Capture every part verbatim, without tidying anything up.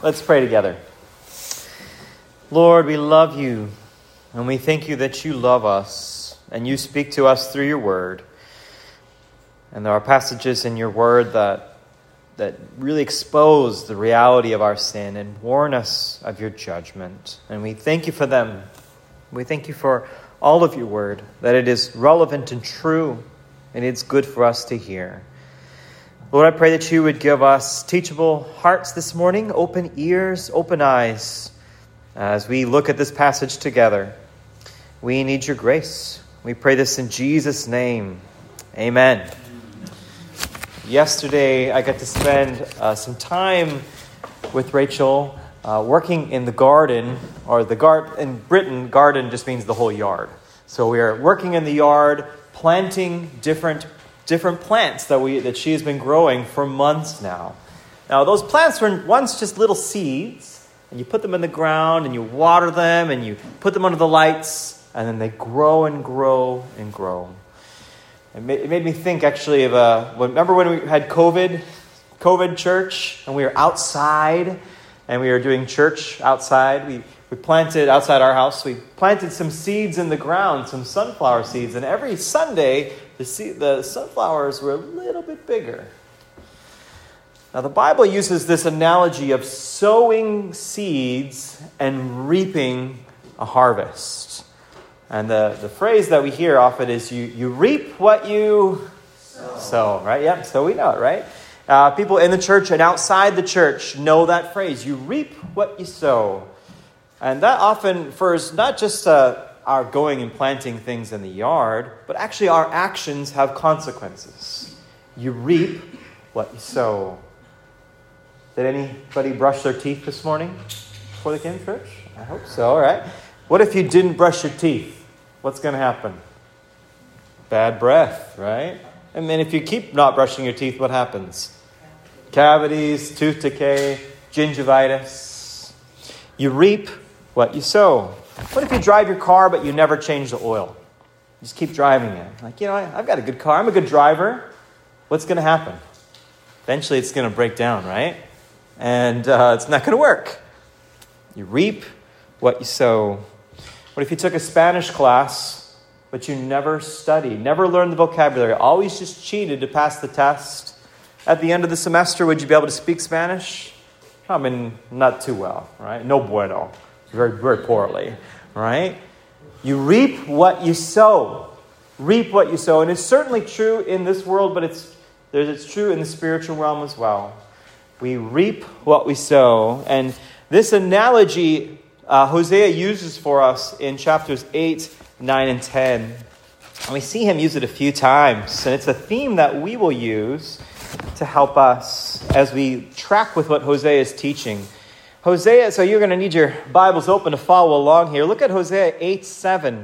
Let's pray together. Lord, we love you, and we thank you that you love us, and you speak to us through your word. And there are passages in your word that, that really expose the reality of our sin and warn us of your judgment. And we thank you for them. We thank you for all of your word, that it is relevant and true, and it's good for us to hear. Lord, I pray that you would give us teachable hearts this morning, open ears, open eyes, as we look at this passage together. We need your grace. We pray this in Jesus' name. Amen. Yesterday, I got to spend uh, some time with Rachel uh, working in the garden, or the gar- in Britain, garden just means the whole yard. So we are working in the yard, planting different different plants that we that she has been growing for months now. Now, those plants were once just little seeds, and you put them in the ground, and you water them, and you put them under the lights, and then they grow and grow and grow. It made, it made me think, actually, of a... Remember when we had COVID, COVID church, and we were outside, and we were doing church outside? We, we planted, outside our house, we planted some seeds in the ground, some sunflower seeds, and every Sunday, the, seed, the sunflowers were a little bit bigger. Now, the Bible uses this analogy of sowing seeds and reaping a harvest. And the, the phrase that we hear often is, you, you reap what you sow. sow, right? Yep, so we know it, right? Uh, people in the church and outside the church know that phrase. You reap what you sow. And that often refers not just to our going and planting things in the yard, but actually our actions have consequences. You reap what you sow. Did anybody brush their teeth this morning before they came to church? I hope so, all right. What if you didn't brush your teeth? What's going to happen? Bad breath, right? And then if you keep not brushing your teeth, what happens? Cavities, tooth decay, gingivitis. You reap what you sow. What if you drive your car, but you never change the oil? You just keep driving it. Like, you know, I've got a good car. I'm a good driver. What's going to happen? Eventually, it's going to break down, right? And uh, it's not going to work. You reap what you sow. What if you took a Spanish class, but you never studied, never learned the vocabulary, always just cheated to pass the test? At the end of the semester, would you be able to speak Spanish? I mean, not too well, right? No bueno. Very, very poorly, right? You reap what you sow. Reap what you sow. And it's certainly true in this world, but it's it's true in the spiritual realm as well. We reap what we sow. And this analogy uh, Hosea uses for us in chapters eight, nine, and ten. And we see him use it a few times. And it's a theme that we will use to help us as we track with what Hosea is teaching. Hosea, so you're going to need your Bibles open to follow along here. Look at Hosea eight seven.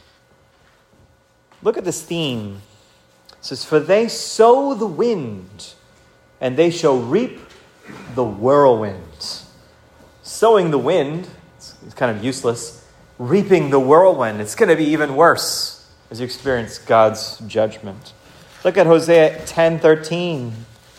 Look at this theme. It says, "For they sow the wind, and they shall reap the whirlwind." Sowing the wind, it's, it's kind of useless. Reaping the whirlwind, it's going to be even worse as you experience God's judgment. Look at Hosea ten thirteen.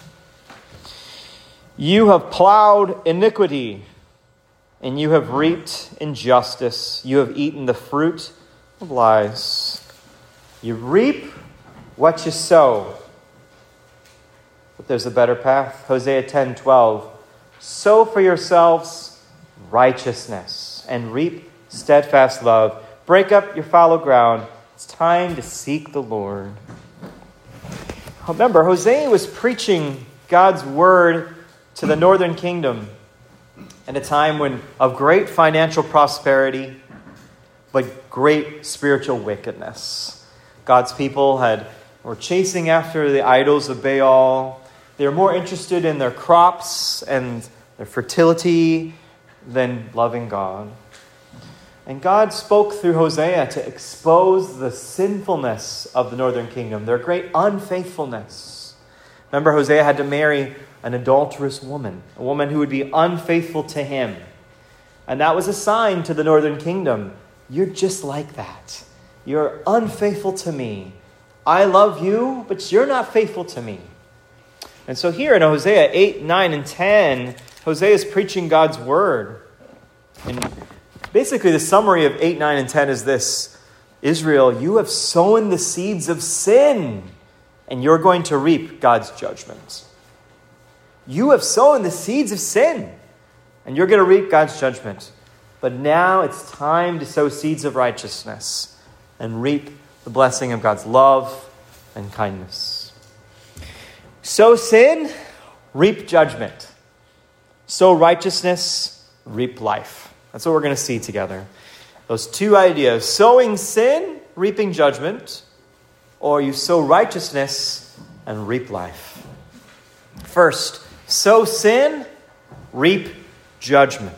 "You have plowed iniquity, and you have reaped injustice. You have eaten the fruit of lies." You reap what you sow. But there's a better path. Hosea ten twelve. "Sow for yourselves righteousness, and reap steadfast love. Break up your fallow ground. It's time to seek the Lord." Remember, Hosea was preaching God's word to the northern kingdom at a time when of great financial prosperity, but great spiritual wickedness. God's people had were chasing after the idols of Baal. They were more interested in their crops and their fertility than loving God. And God spoke through Hosea to expose the sinfulness of the northern kingdom, their great unfaithfulness. Remember, Hosea had to marry an adulterous woman, a woman who would be unfaithful to him. And that was a sign to the northern kingdom. You're just like that. You're unfaithful to me. I love you, but you're not faithful to me. And so here in Hosea eight, nine, and ten, Hosea is preaching God's word. And basically the summary of eight, nine, and ten is this. Israel, you have sown the seeds of sin, and you're going to reap God's judgment. You have sown the seeds of sin, and you're going to reap God's judgment. But now it's time to sow seeds of righteousness and reap the blessing of God's love and kindness. Sow sin, reap judgment. Sow righteousness, reap life. That's what we're going to see together. Those two ideas, sowing sin, reaping judgment, or you sow righteousness and reap life. First, sow sin, reap judgment.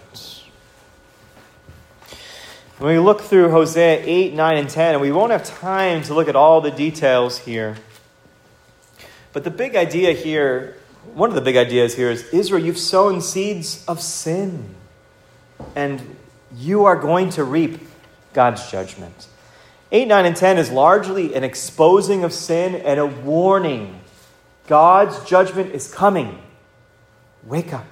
When we look through Hosea eight, nine, and ten, and we won't have time to look at all the details here, but the big idea here, one of the big ideas here is, Israel, you've sown seeds of sin, and you are going to reap God's judgment. eight, nine, and ten is largely an exposing of sin and a warning. God's judgment is coming. Wake up.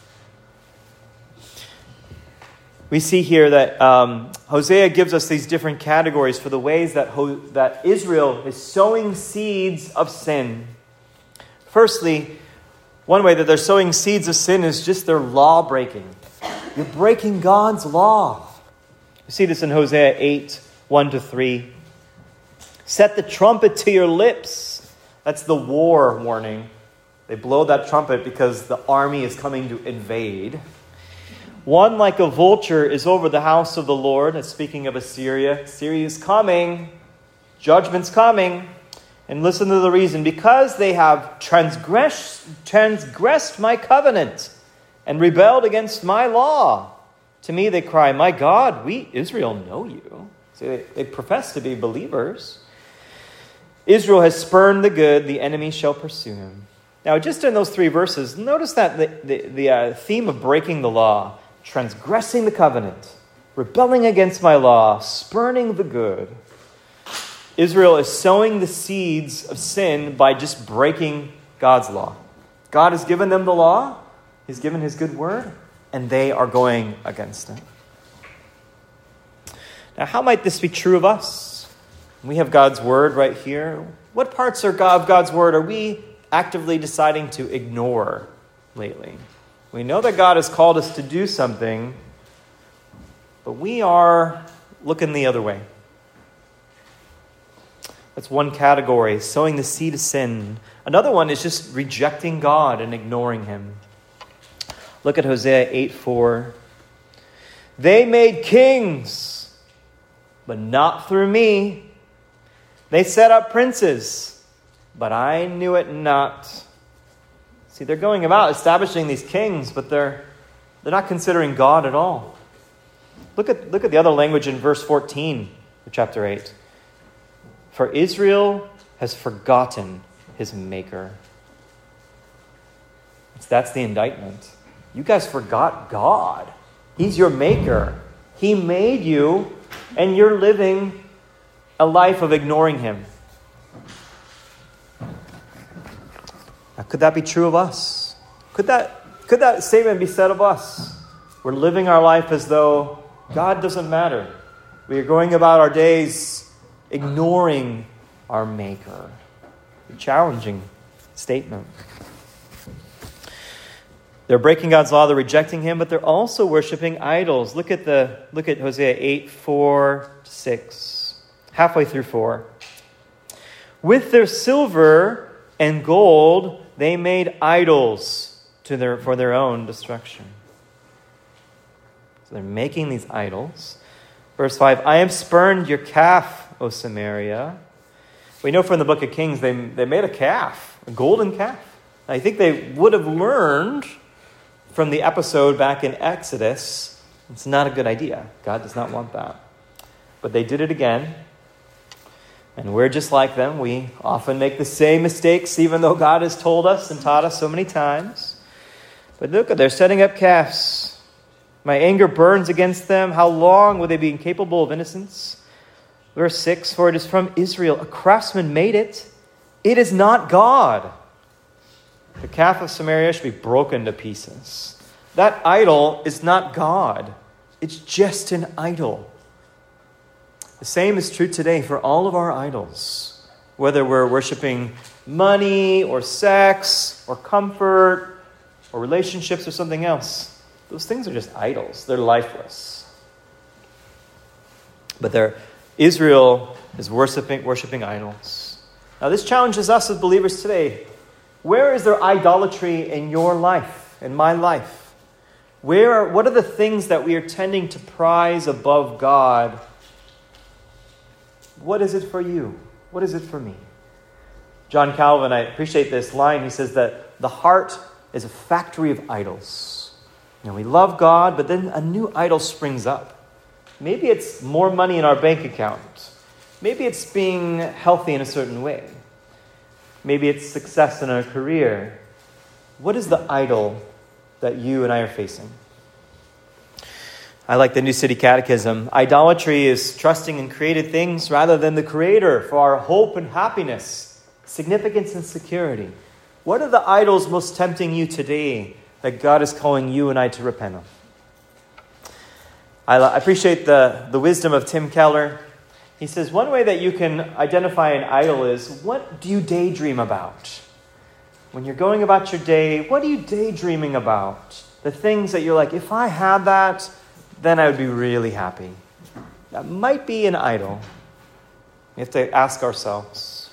We see here that um, Hosea gives us these different categories for the ways that, Ho- that Israel is sowing seeds of sin. Firstly, one way that they're sowing seeds of sin is just their law breaking. You're breaking God's law. You see this in Hosea eight, one to three. Set the trumpet to your lips. That's the war warning. They blow that trumpet because the army is coming to invade. One like a vulture is over the house of the Lord. That's speaking of Assyria. Assyria is coming. Judgment's coming. And listen to the reason. Because they have transgressed, transgressed my covenant and rebelled against my law. To me they cry, my God, we, Israel, know you. So they, they profess to be believers. Israel has spurned the good, the enemy shall pursue him. Now, just in those three verses, notice that the, the, the uh, theme of breaking the law, transgressing the covenant, rebelling against my law, spurning the good. Israel is sowing the seeds of sin by just breaking God's law. God has given them the law. He's given his good word, and they are going against it. Now, how might this be true of us? We have God's word right here. What parts are God, of God's word are we actively deciding to ignore lately? We know that God has called us to do something, but we are looking the other way. That's one category, sowing the seed of sin. Another one is just rejecting God and ignoring him. Look at Hosea eight four. They made kings, but not through me. They set up princes, but I knew it not. See, they're going about establishing these kings, but they're they're not considering God at all. Look at look at the other language in verse fourteen of chapter eight. For Israel has forgotten his maker. That's the indictment. You guys forgot God. He's your maker. He made you, and you're living a life of ignoring him. Now, could that be true of us? Could that, could that statement be said of us? We're living our life as though God doesn't matter. We are going about our days ignoring our Maker. A challenging statement. They're breaking God's law, they're rejecting him, but they're also worshiping idols. Look at the look at Hosea eight, four, six. Halfway through four. With their silver and gold, they made idols to their for their own destruction. So they're making these idols. Verse five, I have spurned your calf, O Samaria. We know from the book of Kings, they, they made a calf, a golden calf. I think they would have learned from the episode back in Exodus, it's not a good idea. God does not want that. But they did it again. And we're just like them. We often make the same mistakes, even though God has told us and taught us so many times. But look, they're setting up calves. My anger burns against them. How long will they be incapable of innocence? Verse six, for it is from Israel. A craftsman made it. It is not God. The calf of Samaria should be broken to pieces. that idol is not God. It's just an idol. The same is true today for all of our idols, whether we're worshiping money or sex or comfort or relationships or something else. Those things are just idols. They're lifeless. But they're, Israel is worshiping, worshiping idols. Now this challenges us as believers today. Where is there idolatry in your life, in my life? Where are, what are the things that we are tending to prize above God? What is it for you? What is it for me? John Calvin, I appreciate this line. He says that the heart is a factory of idols. You know, we love God, but then a new idol springs up. Maybe it's more money in our bank account. Maybe it's being healthy in a certain way. Maybe it's success in our career. What is the idol that you and I are facing? I like the New City Catechism. Idolatry is trusting in created things rather than the Creator for our hope and happiness, significance and security. What are the idols most tempting you today that God is calling you and I to repent of? I appreciate the, the wisdom of Tim Keller. He says one way that you can identify an idol is, what do you daydream about? When you're going about your day, what are you daydreaming about? The things that you're like, if I had that, then I would be really happy. That might be an idol. We have to ask ourselves.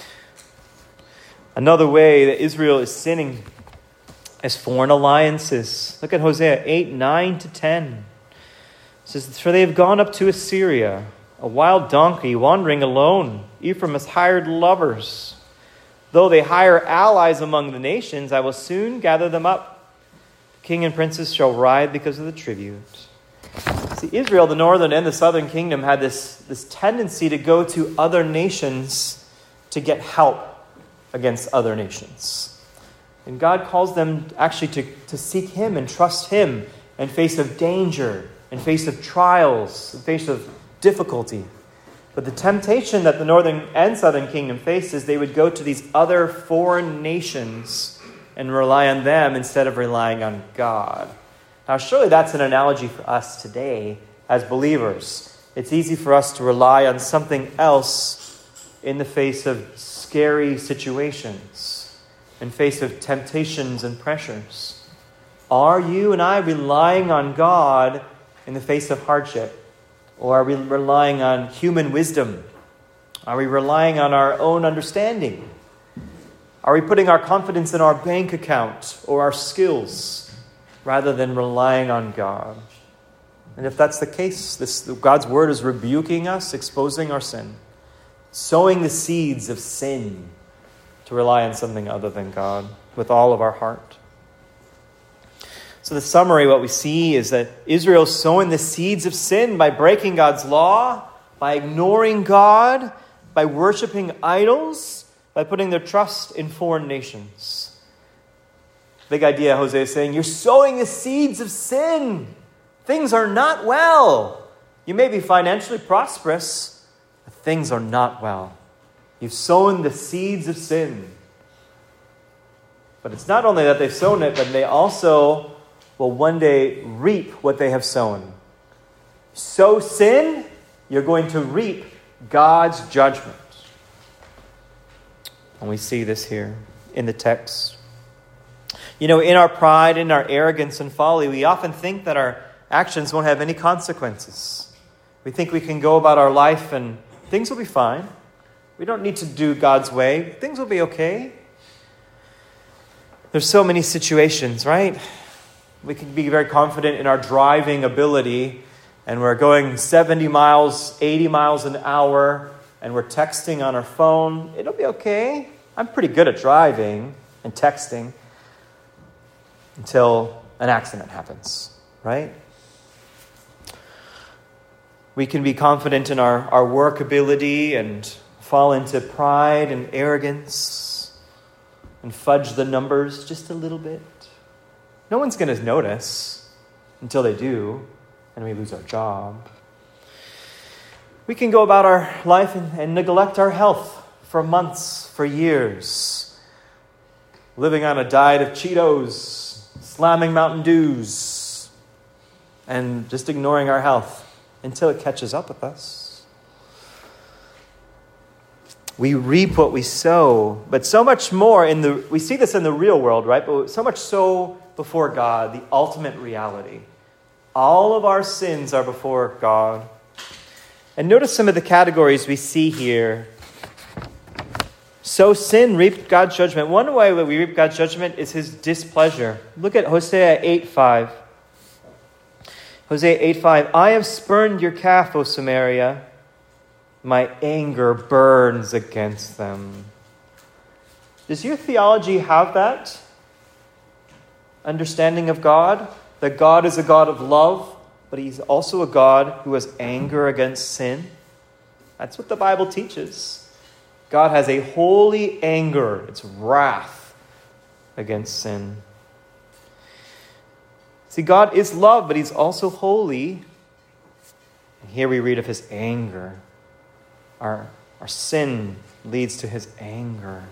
Another way that Israel is sinning is foreign alliances. Look at Hosea eight, nine to ten. It says, for they have gone up to Assyria, a wild donkey wandering alone. Ephraim has hired lovers. Though they hire allies among the nations, I will soon gather them up. King and princes shall ride because of the tribute. See, Israel, the northern and the southern kingdom, had this, this tendency to go to other nations to get help against other nations. And God calls them actually to, to seek Him and trust Him in face of danger, in face of trials, in face of difficulty. But the temptation that the northern and southern kingdom faced is they would go to these other foreign nations and rely on them instead of relying on God. Now, surely that's an analogy for us today as believers. It's easy for us to rely on something else in the face of scary situations, in face of temptations and pressures. Are you and I relying on God in the face of hardship? Or are we relying on human wisdom? Are we relying on our own understanding? Are we putting our confidence in our bank account or our skills rather than relying on God? And if that's the case, this, God's word is rebuking us, exposing our sin, sowing the seeds of sin to rely on something other than God with all of our heart. So the summary, what we see is that Israel is sowing the seeds of sin by breaking God's law, by ignoring God, by worshiping idols, by putting their trust in foreign nations. Big idea, Hosea is saying, you're sowing the seeds of sin. Things are not well. You may be financially prosperous, but things are not well. You've sown the seeds of sin. But it's not only that they've sown it, but they also will one day reap what they have sown. Sow sin, you're going to reap God's judgment. And we see this here in the text. You know, in our pride, in our arrogance and folly, we often think that our actions won't have any consequences. We think we can go about our life and things will be fine. We don't need to do God's way. Things will be okay. There's so many situations, right? We can be very confident in our driving ability, and we're going seventy miles, eighty miles an hour, and we're texting on our phone. It'll be okay. I'm pretty good at driving and texting until an accident happens, right? We can be confident in our, our work ability and fall into pride and arrogance and fudge the numbers just a little bit. No one's going to notice until they do, and we lose our job. We can go about our life and, and neglect our health for months, for years, living on a diet of Cheetos, slamming Mountain Dews and just ignoring our health until it catches up with us. We reap what we sow, but so much more in the, we see this in the real world, right? But so much so before God, the ultimate reality. All of our sins are before God. And notice some of the categories we see here. So sin reaped God's judgment. One way that we reap God's judgment is his displeasure. Look at Hosea eight five. Hosea eight five. I have spurned your calf, O Samaria. My anger burns against them. Does your theology have that understanding of God? That God is a God of love, but he's also a God who has anger against sin? That's what the Bible teaches. God has a holy anger, it's wrath against sin. See, God is love, but he's also holy. And here we read of his anger. Our, our sin leads to his anger.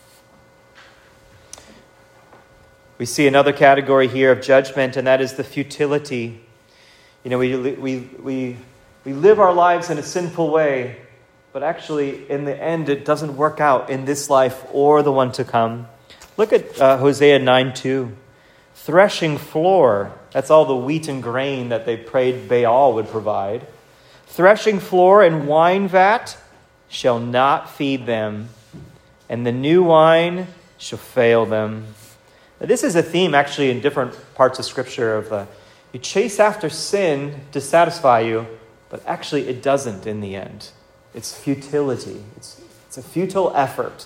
We see another category here of judgment, and that is the futility. You know, we we we we live our lives in a sinful way, but actually, in the end, it doesn't work out in this life or the one to come. Look at uh, Hosea nine two. Threshing floor, that's all the wheat and grain that they prayed Baal would provide. Threshing floor and wine vat shall not feed them, and the new wine shall fail them. Now, this is a theme actually in different parts of Scripture of the, you chase after sin to satisfy you, but actually it doesn't in the end. It's futility. It's, it's a futile effort.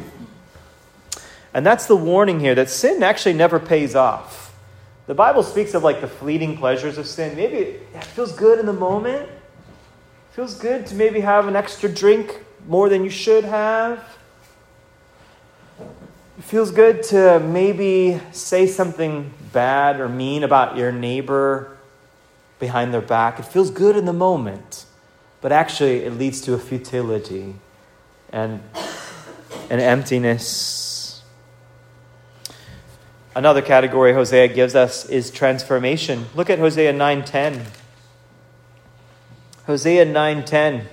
And that's the warning here, that sin actually never pays off. The Bible speaks of like the fleeting pleasures of sin. Maybe it feels good in the moment. It feels good to maybe have an extra drink more than you should have. It feels good to maybe say something bad or mean about your neighbor behind their back. It feels good in the moment. But actually, it leads to a futility and an emptiness. Another category Hosea gives us is transformation. Look at Hosea nine ten. Hosea nine ten.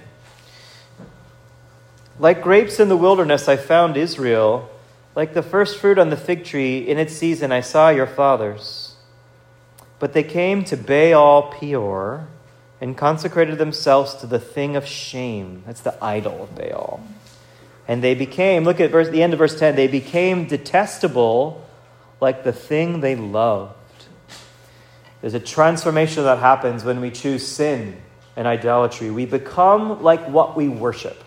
Like grapes in the wilderness, I found Israel. Like the first fruit on the fig tree, in its season I saw your fathers. But they came to Baal Peor and consecrated themselves to the thing of shame. That's the idol of Baal. And they became, look at verse, the end of verse ten, they became detestable like the thing they loved. There's a transformation that happens when we choose sin and idolatry. We become like what we worship.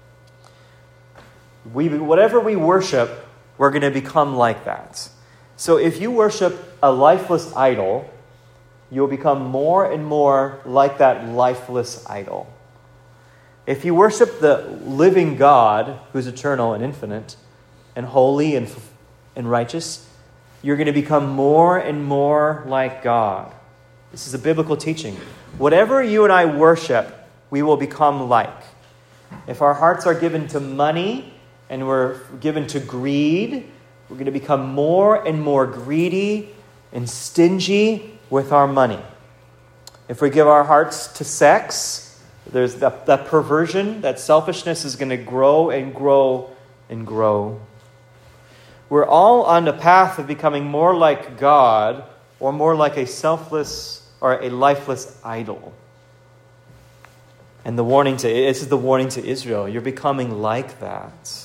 We, whatever we worship, we're going to become like that. So if you worship a lifeless idol, you'll become more and more like that lifeless idol. If you worship the living God, who's eternal and infinite, and holy and, and righteous, you're going to become more and more like God. This is a biblical teaching. Whatever you and I worship, we will become like. If our hearts are given to money and we're given to greed, we're going to become more and more greedy and stingy with our money. If we give our hearts to sex, there's that, that perversion, that selfishness is going to grow and grow and grow. We're all on the path of becoming more like God or more like a selfless or a lifeless idol. And the warning to this is the warning to Israel. You're becoming like that.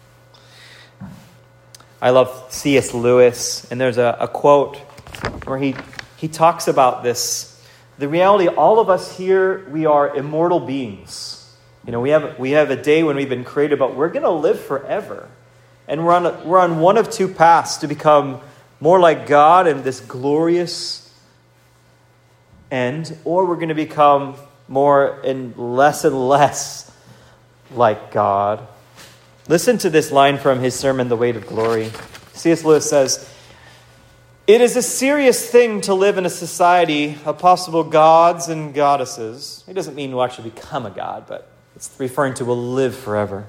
I love C S Lewis, and there's a, a quote where he, he talks about this. The reality, all of us here, we are immortal beings. You know, we have we have a day when we've been created, but we're going to live forever. And we're on a, we're on one of two paths to become more like God in this glorious end, or we're going to become more and less and less like God. Listen to this line from his sermon, The Weight of Glory. C S Lewis says, "It is a serious thing to live in a society of possible gods and goddesses." He doesn't mean we'll actually become a god, but it's referring to we'll live forever.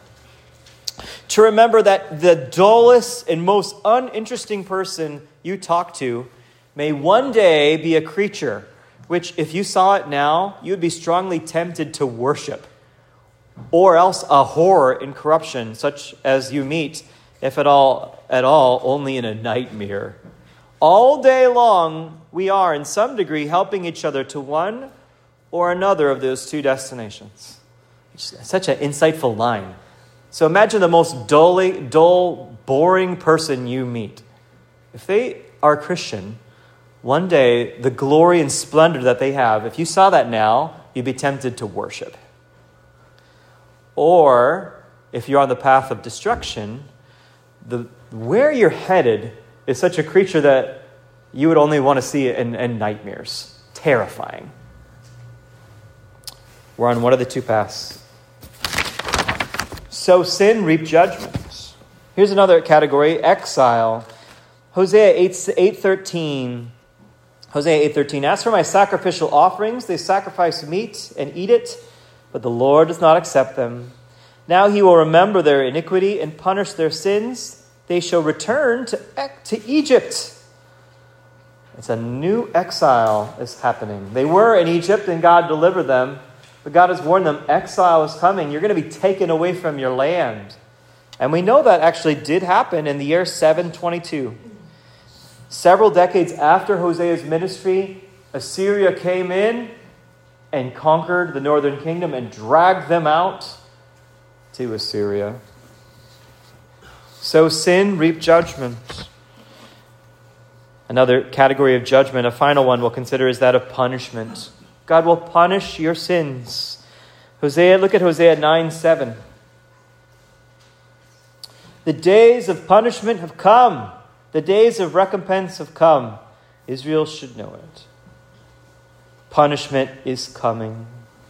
"To remember that the dullest and most uninteresting person you talk to may one day be a creature which, if you saw it now, you would be strongly tempted to worship, or else a horror in corruption, such as you meet, if at all, at all, only in a nightmare. All day long, we are, in some degree, helping each other to one or another of those two destinations. Such an insightful line. So imagine the most dully, dull, boring person you meet. If they are Christian, one day, the glory and splendor that they have, if you saw that now, you'd be tempted to worship. Or, if you're on the path of destruction, the where you're headed is such a creature that you would only want to see it in, in nightmares. Terrifying. We're on one of the two paths. Sow sin, reap judgment. Here's another category, exile. Hosea eight thirteen. Hosea eight thirteen. As for my sacrificial offerings, they sacrifice meat and eat it, but the Lord does not accept them. Now he will remember their iniquity and punish their sins. They shall return to, to Egypt. It's a new exile is happening. They were in Egypt and God delivered them. But God has warned them, exile is coming. You're going to be taken away from your land. And we know that actually did happen in the year seven twenty-two. Several decades after Hosea's ministry, Assyria came in and conquered the northern kingdom and dragged them out to Assyria. So sin, reap judgment. Another category of judgment, a final one we'll consider, is that of punishment. God will punish your sins. Hosea, look at Hosea nine seven. The days of punishment have come. The days of recompense have come. Israel should know it. Punishment is coming.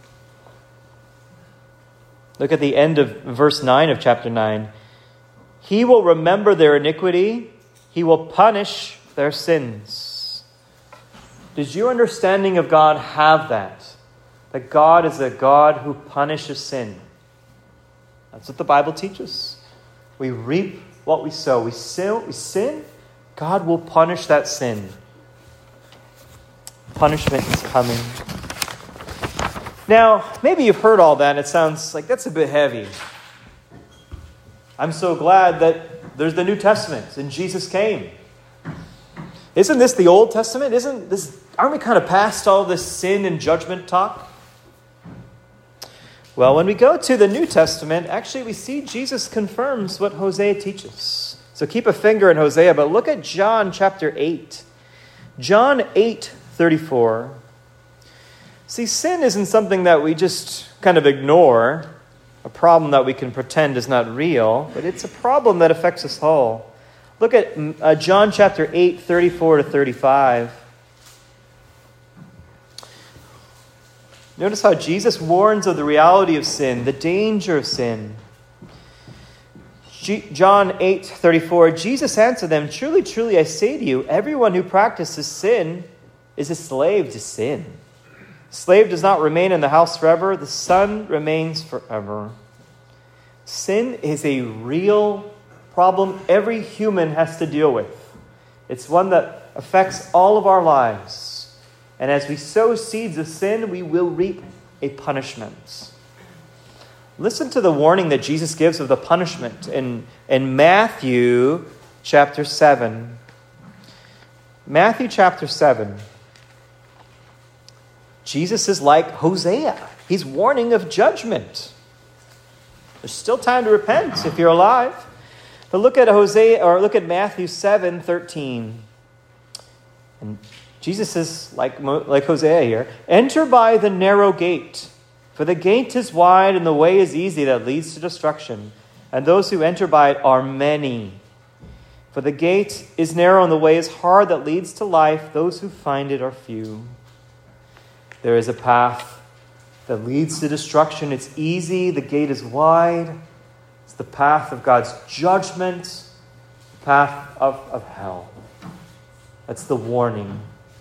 Look at the end of verse nine of chapter nine. He will remember their iniquity. He will punish their sins. Does your understanding of God have that? That God is a God who punishes sin. That's what the Bible teaches. We reap what we sow. We sin, we sin, God will punish that sin. Punishment is coming. Now, maybe you've heard all that and it sounds like that's a bit heavy. I'm so glad that there's the New Testament and Jesus came. Isn't this the Old Testament? Isn't this, aren't we kind of past all this sin and judgment talk? Well, when we go to the New Testament, actually we see Jesus confirms what Hosea teaches. So keep a finger in Hosea, but look at John chapter eight. John eight thirty-four. See, sin isn't something that we just kind of ignore, a problem that we can pretend is not real, but it's a problem that affects us all. Look at uh, John chapter eight, thirty-four to thirty-five. Notice how Jesus warns of the reality of sin, the danger of sin. G- John eight, thirty-four, Jesus answered them, "Truly, truly, I say to you, everyone who practices sin is a slave to sin. The slave does not remain in the house forever. The son remains forever." Sin is a real problem every human has to deal with. It's one that affects all of our lives. And as we sow seeds of sin, we will reap a punishment. Listen to the warning that Jesus gives of the punishment in, in Matthew chapter seven. Matthew chapter seven. Jesus is like Hosea. He's warning of judgment. There's still time to repent if you're alive. But look at Hosea, or look at Matthew seven thirteen. And Jesus is like, like Hosea here. "Enter by the narrow gate, for the gate is wide and the way is easy that leads to destruction, and those who enter by it are many. For the gate is narrow and the way is hard that leads to life. Those who find it are few." There is a path that leads to destruction. It's easy. The gate is wide. It's the path of God's judgment, the path of, of hell. That's the warning.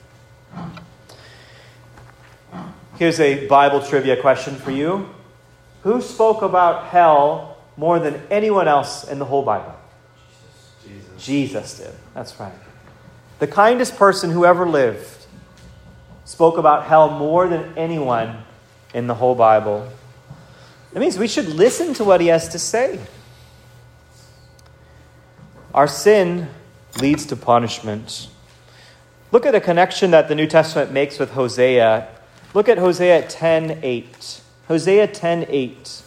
Here's a Bible trivia question for you. Who spoke about hell more than anyone else in the whole Bible? Jesus. Jesus did. That's right. the kindest person who ever lived, spoke about hell more than anyone in the whole Bible. That means we should listen to what he has to say. Our sin leads to punishment. Look at the connection that the New Testament makes with Hosea. Look at Hosea ten eight. Hosea ten eight.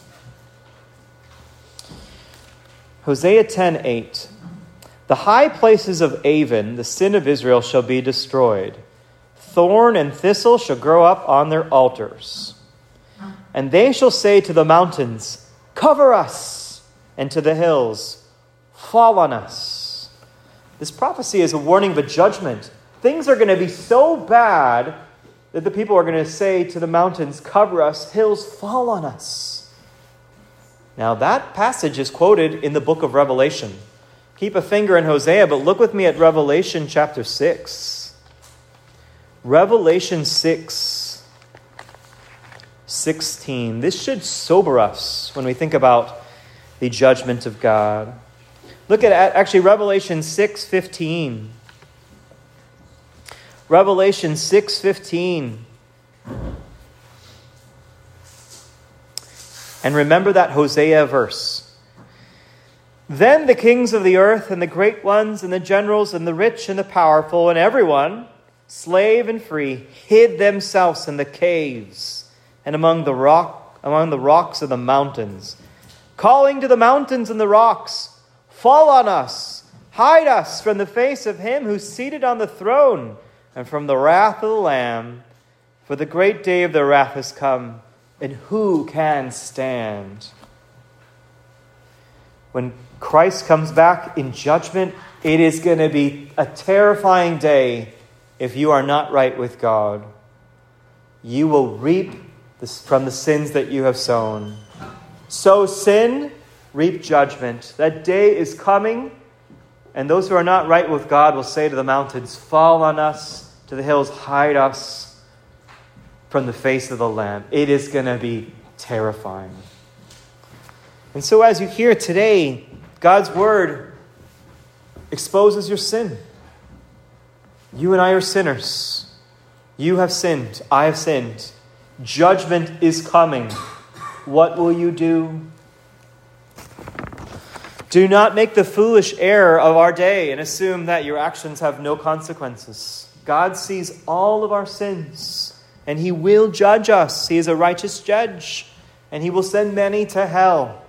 Hosea ten eight. The high places of Avon, the sin of Israel, shall be destroyed. Thorn and thistle shall grow up on their altars. And they shall say to the mountains, cover us, and to the hills, fall on us. This prophecy is a warning of a judgment. Things are going to be so bad that the people are going to say to the mountains, cover us, hills, fall on us. Now that passage is quoted in the book of Revelation. Keep a finger in Hosea, but look with me at Revelation chapter six. Revelation six, sixteen. This should sober us when we think about the judgment of God. Look at actually Revelation six fifteen. Revelation six fifteen. And remember that Hosea verse. Then the kings of the earth and the great ones and the generals and the rich and the powerful and everyone, slave and free, hid themselves in the caves and among the rock among the rocks of the mountains, calling to the mountains and the rocks, fall on us, hide us from the face of him who's seated on the throne and from the wrath of the Lamb. For the great day of their wrath has come, and who can stand? When Christ comes back in judgment, it is going to be a terrifying day if you are not right with God. You will reap this from the sins that you have sown. Sow sin, reap judgment. That day is coming, and those who are not right with God will say to the mountains, fall on us, to the hills, hide us from the face of the Lamb. It is going to be terrifying. And so as you hear today, God's word exposes your sin. You and I are sinners. You have sinned. I have sinned. Judgment is coming. What will you do? Do not make the foolish error of our day and assume that your actions have no consequences. God sees all of our sins, and he will judge us. He is a righteous judge, and he will send many to hell.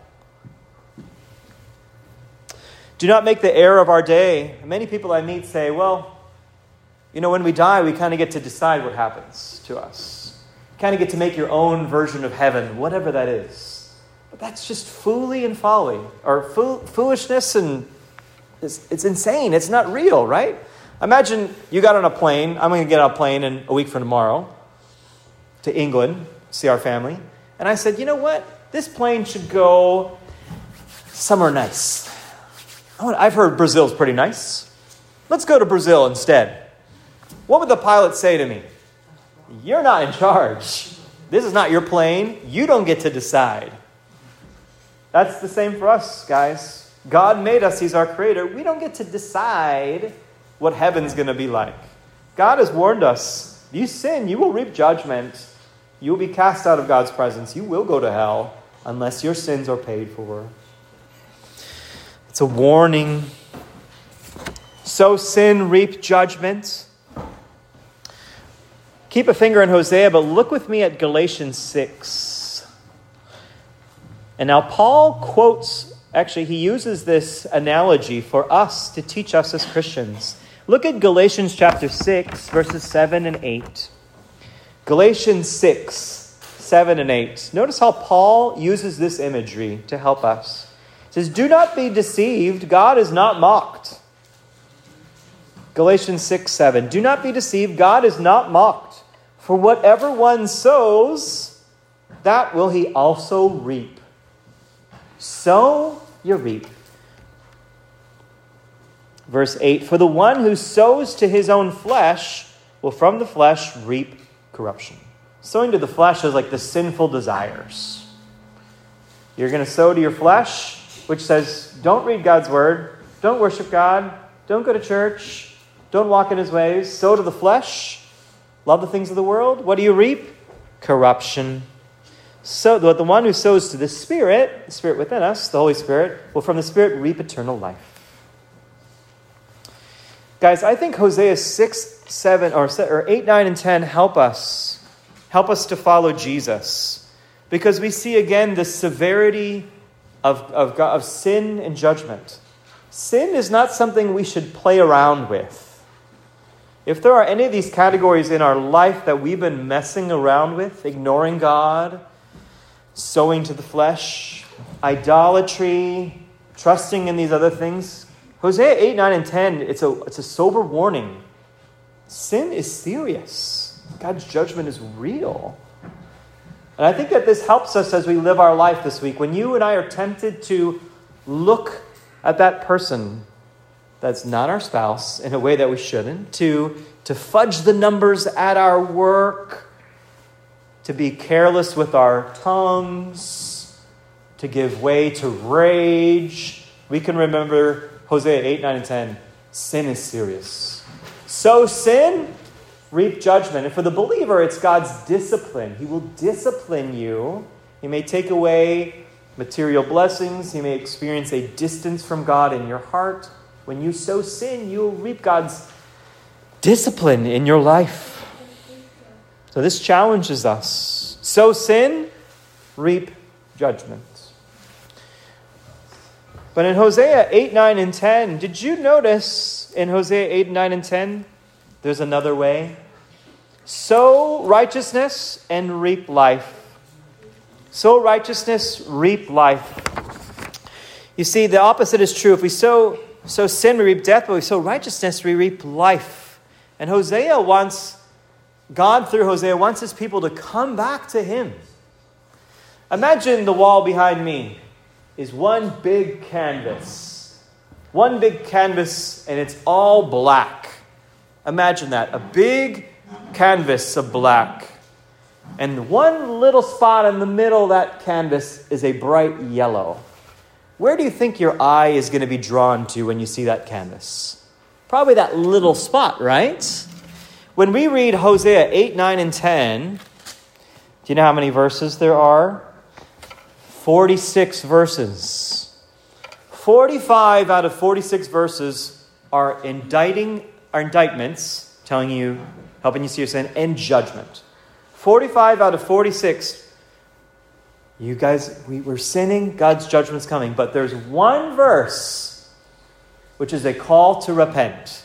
Do not make the error of our day. Many people I meet say, well, you know, when we die, we kind of get to decide what happens to us. You kind of get to make your own version of heaven, whatever that is. But that's just folly and folly, or fool- foolishness, and it's, it's insane. It's not real, right? Imagine you got on a plane. I'm going to get on a plane in a week from tomorrow to England, see our family. And I said, you know what? This plane should go somewhere nice. I've heard Brazil's pretty nice. Let's go to Brazil instead. What would the pilot say to me? You're not in charge. This is not your plane. You don't get to decide. That's the same for us, guys. God made us. He's our creator. We don't get to decide what heaven's going to be like. God has warned us. If you sin, you will reap judgment. You will be cast out of God's presence. You will go to hell unless your sins are paid for. It's a warning. Sow sin, reap judgment. Keep a finger in Hosea, but look with me at Galatians six. And now Paul quotes, actually he uses this analogy for us to teach us as Christians. Look at Galatians chapter six, verses seven and eight. Galatians six, seven and eight. Notice how Paul uses this imagery to help us. It says, do not be deceived. God is not mocked. Galatians six, seven. Do not be deceived. God is not mocked. For whatever one sows, that will he also reap. Sow, you reap. Verse eight. For the one who sows to his own flesh will from the flesh reap corruption. Sowing to the flesh is like the sinful desires. You're going to sow to your flesh, which says, don't read God's word, don't worship God, don't go to church, Don't walk in his ways. Sow to the flesh. Love the things of the world. What do you reap? Corruption. So the one who sows to the Spirit, the Spirit within us, the Holy Spirit, will from the Spirit reap eternal life. Guys, I think Hosea six, seven, or, or eight, nine, and ten help us. Help us to follow Jesus. Because we see again the severity of, of, God, of sin and judgment. Sin is not something we should play around with. If there are any of these categories in our life that we've been messing around with, ignoring God, sowing to the flesh, idolatry, trusting in these other things, Hosea eight, nine, and ten, it's a, it's a sober warning. Sin is serious. God's judgment is real. And I think that this helps us as we live our life this week. When you and I are tempted to look at that person that's not our spouse in a way that we shouldn't, to, to fudge the numbers at our work, to be careless with our tongues, to give way to rage, we can remember Hosea eight, nine, and ten. Sin is serious. Sow sin, reap judgment. And for the believer, it's God's discipline. He will discipline you. He may take away material blessings. He may experience a distance from God in your heart. When you sow sin, you will reap God's discipline in your life. So this challenges us. Sow sin, reap judgment. But in Hosea eight, nine, and ten, did you notice in Hosea eight, nine, and ten, there's another way? Sow righteousness and reap life. Sow righteousness, reap life. You see, the opposite is true. If we sow, sow sin, we reap death, but we sow righteousness, we reap life. And Hosea wants, God through Hosea wants his people to come back to him. Imagine the wall behind me is one big canvas. One big canvas, and it's all black. Imagine that. A big canvas of black. And one little spot in the middle of that canvas is a bright yellow. Where do you think your eye is going to be drawn to when you see that canvas? Probably that little spot, right? When we read Hosea eight, nine, and ten, do you know how many verses there are? forty-six verses. forty-five out of forty-six verses are indicting, are indictments, telling you, helping you see your sin, and judgment. forty-five out of forty-six, you guys, we, we're sinning, God's judgment's coming. But there's one verse, which is a call to repent.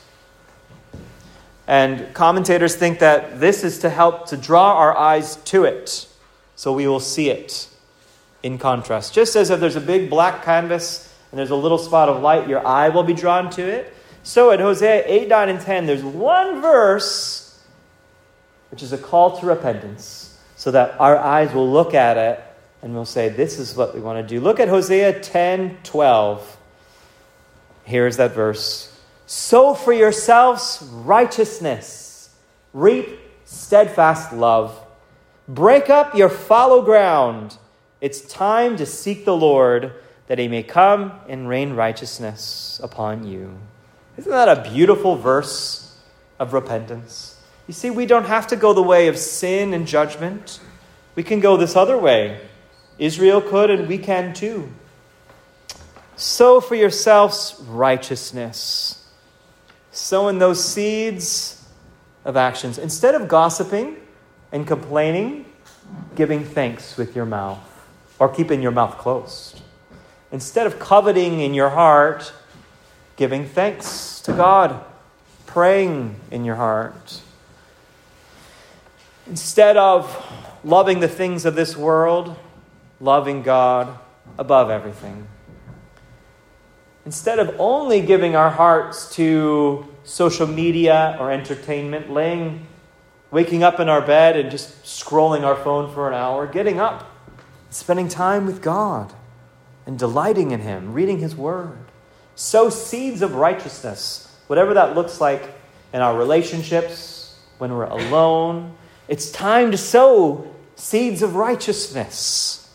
And commentators think that this is to help to draw our eyes to it, so we will see it. In contrast, just as if there's a big black canvas and there's a little spot of light, your eye will be drawn to it. So in Hosea eight, nine, and ten, there's one verse which is a call to repentance, so that our eyes will look at it and we'll say, this is what we want to do. Look at Hosea ten, twelve. Here's that verse. Sow for yourselves righteousness, reap steadfast love. Break up your fallow ground. It's time to seek the Lord, that he may come and rain righteousness upon you. Isn't that a beautiful verse of repentance? You see, we don't have to go the way of sin and judgment. We can go this other way. Israel could, and we can too. Sow for yourselves righteousness. Sow in those seeds of actions. Instead of gossiping and complaining, giving thanks with your mouth. Or keeping your mouth closed. Instead of coveting in your heart, giving thanks to God, praying in your heart. Instead of loving the things of this world, loving God above everything. Instead of only giving our hearts to social media or entertainment, laying, waking up in our bed and just scrolling our phone for an hour, getting up, spending time with God and delighting in him, reading his word. Sow seeds of righteousness, whatever that looks like in our relationships, when we're alone. It's time to sow seeds of righteousness.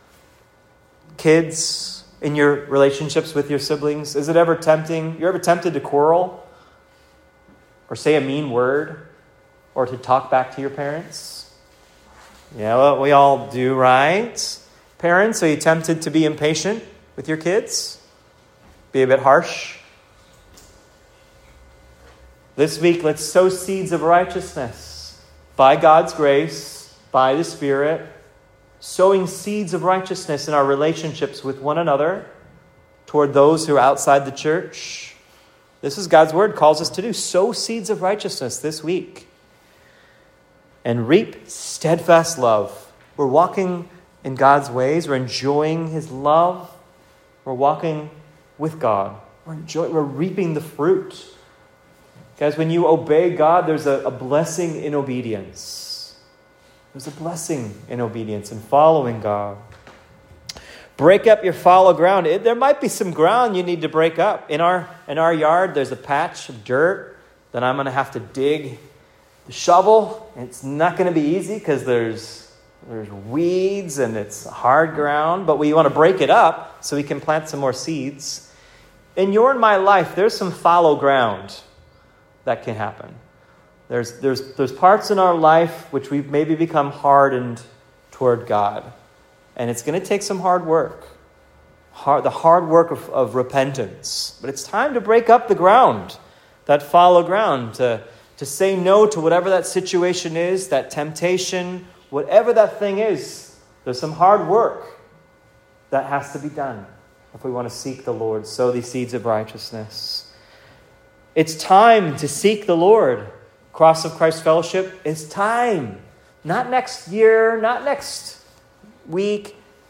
Kids, in your relationships with your siblings, is it ever tempting? You're ever tempted to quarrel? or say a mean word, or to talk back to your parents? Yeah, well, we all do, right? Parents, are you tempted to be impatient with your kids? Be a bit harsh? This week, let's sow seeds of righteousness by God's grace, by the Spirit, sowing seeds of righteousness in our relationships with one another, toward those who are outside the church. This is God's word calls us to do. Sow seeds of righteousness this week. And reap steadfast love. We're walking in God's ways. We're enjoying his love. We're walking with God. We're, enjoy- we're reaping the fruit. Guys, when you obey God, there's a, a blessing in obedience. There's a blessing in obedience and following God. Break up your fallow ground. It, there might be some ground you need to break up. In our in our yard, there's a patch of dirt that I'm going to have to dig the shovel. It's not going to be easy because there's there's weeds and it's hard ground. But we want to break it up so we can plant some more seeds. In your and my life, there's some fallow ground that can happen. There's there's there's parts in our life which we've maybe become hardened toward God. And it's going to take some hard work. Hard, the hard work of, of repentance. But it's time to break up the ground, that fallow ground, to, to say no to whatever that situation is, that temptation, whatever that thing is. There's some hard work that has to be done if we want to seek the Lord, sow these seeds of righteousness. It's time to seek the Lord. Cross of Christ Fellowship, it's time. Not next year, not next week.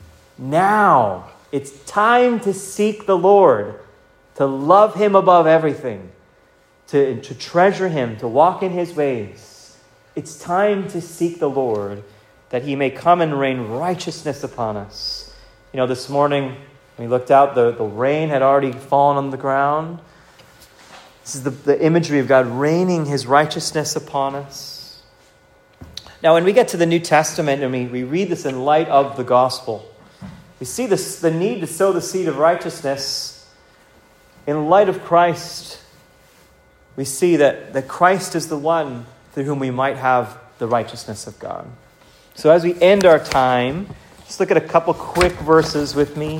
Now, it's time to seek the Lord, to love him above everything, to, to treasure him, to walk in his ways. It's time to seek the Lord, that he may come and rain righteousness upon us. You know, this morning, when we looked out, the, the rain had already fallen on the ground. This is the, the imagery of God raining his righteousness upon us. Now, when we get to the New Testament and we, we read this in light of the gospel, we see this, the need to sow the seed of righteousness in light of Christ. We see that, that Christ is the one through whom we might have the righteousness of God. So as we end our time, just look at a couple quick verses with me.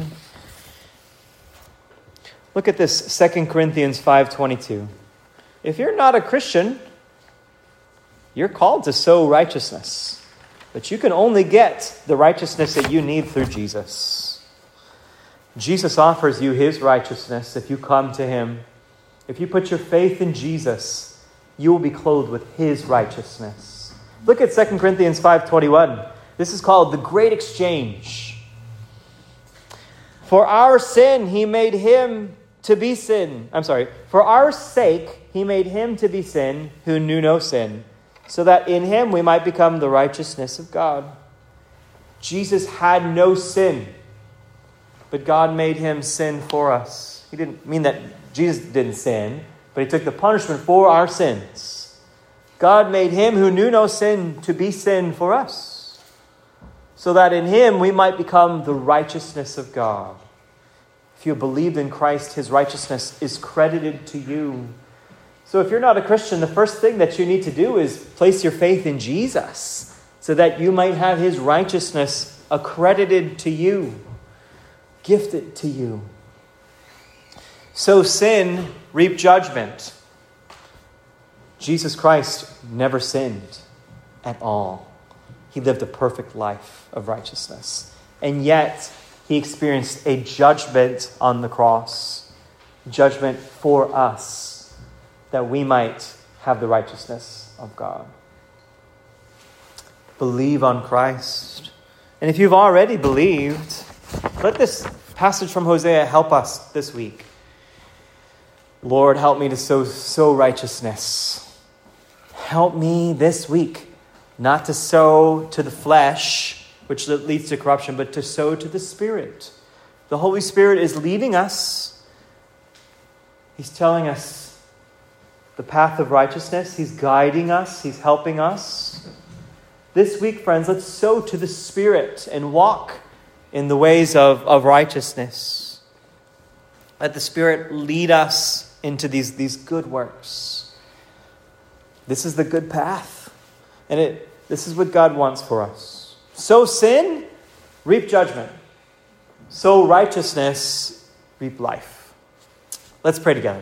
Look at this, Second Corinthians five twenty-two. If you're not a Christian, you're called to sow righteousness, but you can only get the righteousness that you need through Jesus. Jesus offers you his righteousness if you come to him. If you put your faith in Jesus, you will be clothed with his righteousness. Look at Second Corinthians five twenty-one. This is called the Great Exchange. For our sin, he made him to be sin. I'm sorry. For our sake, he made him to be sin who knew no sin, so that in him we might become the righteousness of God. Jesus had no sin, but God made him sin for us. He didn't mean that Jesus didn't sin, but he took the punishment for our sins. God made him who knew no sin to be sin for us, so that in him we might become the righteousness of God. If you believed in Christ, his righteousness is credited to you. So if you're not a Christian, the first thing that you need to do is place your faith in Jesus so that you might have his righteousness accredited to you, gifted to you. So sin, reap judgment. Jesus Christ never sinned at all. He lived a perfect life of righteousness. And yet, he experienced a judgment on the cross. Judgment for us, that we might have the righteousness of God. Believe on Christ. And if you've already believed, let this passage from Hosea help us this week. Lord, help me to sow, sow righteousness. Help me this week not to sow to the flesh, which leads to corruption, but to sow to the Spirit. The Holy Spirit is leading us. He's telling us the path of righteousness. He's guiding us. He's helping us. This week, friends, let's sow to the Spirit and walk in the ways of, of righteousness. Let the Spirit lead us into these, these good works. This is the good path. And it this is what God wants for us. Sow sin, reap judgment. Sow righteousness, reap life. Let's pray together.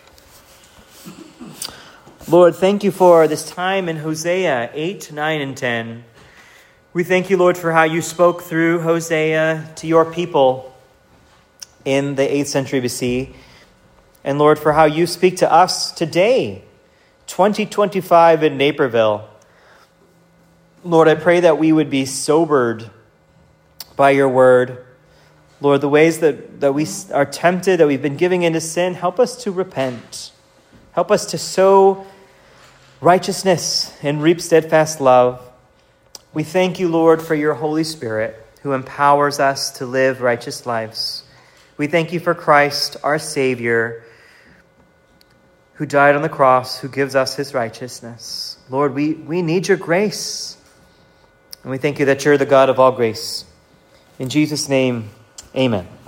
Lord, thank you for this time in Hosea eight, nine, and ten. We thank you, Lord, for how you spoke through Hosea to your people in the eighth century B C. And Lord, for how you speak to us today, twenty twenty-five in Naperville. Lord, I pray that we would be sobered by your word. Lord, the ways that, that we are tempted, that we've been giving into sin, help us to repent. Help us to sow righteousness and reap steadfast love. We thank you, Lord, for your Holy Spirit who empowers us to live righteous lives. We thank you for Christ, our Savior, who died on the cross, who gives us his righteousness. Lord, we, we need your grace. And we thank you that you're the God of all grace. In Jesus' name, amen.